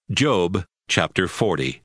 Job chapter 40.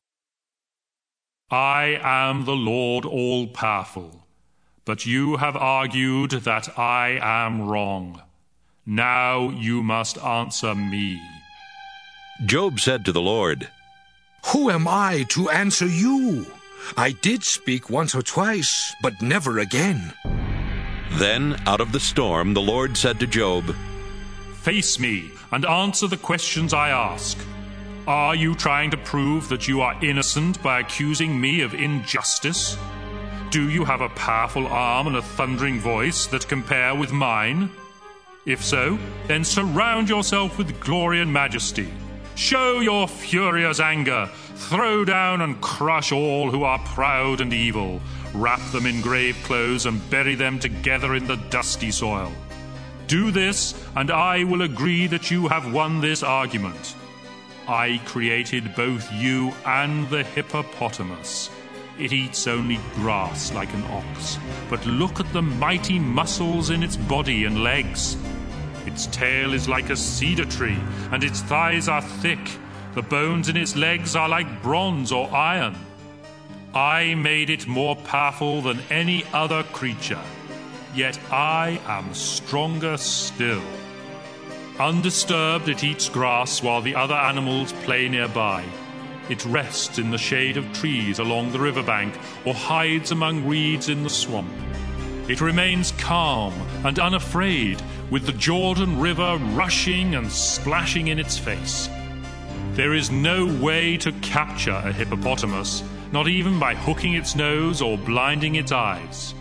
I am the Lord all-powerful, but you have argued that I am wrong. Now you must answer me. Job said to the Lord, "Who am I to answer you? I did speak once or twice, but never again." Then out of the storm the Lord said to Job, Face me and answer the questions I ask. Are you trying to prove that you are innocent by accusing me of injustice? Do you have a powerful arm and a thundering voice that compare with mine? If so, then surround yourself with glory and majesty. Show your furious anger. Throw down and crush all who are proud and evil. Wrap them in grave clothes and bury them together in the dusty soil. Do this, and I will agree that you have won this argument. I created both you and the hippopotamus. It eats only grass like an ox, but look at the mighty muscles in its body and legs. Its tail is like a cedar tree, and its thighs are thick. The bones in its legs are like bronze or iron. I made it more powerful than any other creature, yet I am stronger still. Undisturbed, it eats grass while the other animals play nearby. It rests in the shade of trees along the riverbank or hides among reeds in the swamp. It remains calm and unafraid, with the Jordan River rushing and splashing in its face. There is no way to capture a hippopotamus, not even by hooking its nose or blinding its eyes.